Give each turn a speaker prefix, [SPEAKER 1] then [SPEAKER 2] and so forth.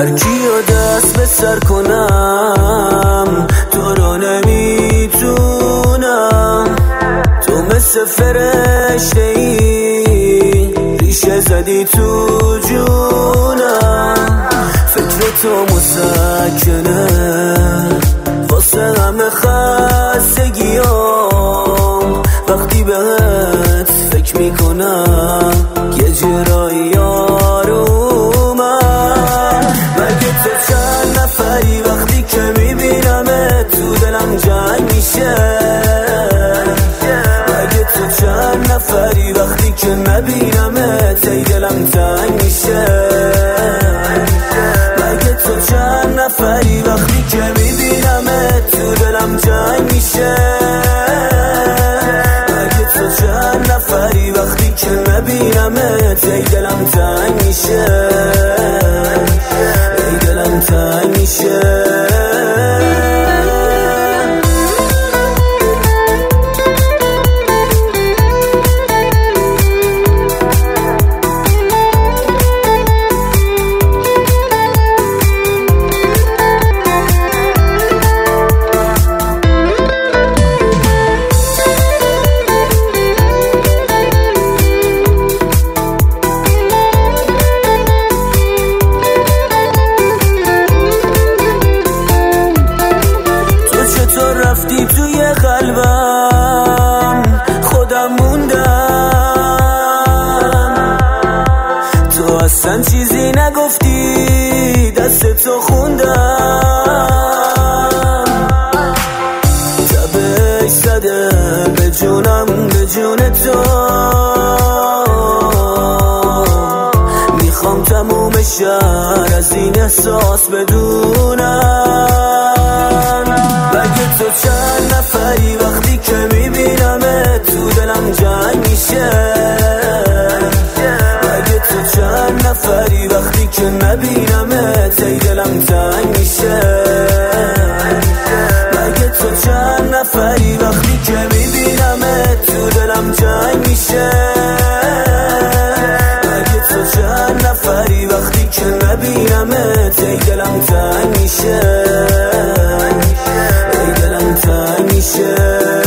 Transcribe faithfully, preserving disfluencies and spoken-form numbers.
[SPEAKER 1] هر کیو دست به سر کنم تو رو نمیتونم. تو مثل فرشته ای ریشه زدی تو جونم. فکر تو مسکنه واسه همه خستگیام. وقتی بهت فکر میکنم یه جرایی آرومم. مگه تو چند نفری وقتی که میبینمت تو دلم جنگ میشه؟ مگه تو چند نفری وقتی که نبینمت ای دلم تنگ میشه؟ مگه تو چند نفری وقتی که میبینمت تو دلم جنگ میشه؟ مگه تو چند نفری وقتی که نبینمت ای دلم تنگ میشه؟ ای دلم تنگ میشه. رفتی توی قلبم خودم موندم. تو اصلا چیزی نگفتی دست تو خوندم. تبش زده به جونم به جون تو. میخوام تموم شهر از این احساس بدونم. مگه تو چند نفری وقتی که میبینمت تو دلم جنگ میشه؟ مگه تو چند نفری وقتی که نبینمت ای دلم تنگ میشه؟ مگه تو چند نفری وقتی که میبینمت تو دلم جنگ میشه؟ مگه تو چند نفری وقتی که نبینمت ای دلم تنگ میشه؟ ای دلم تنگ میشه.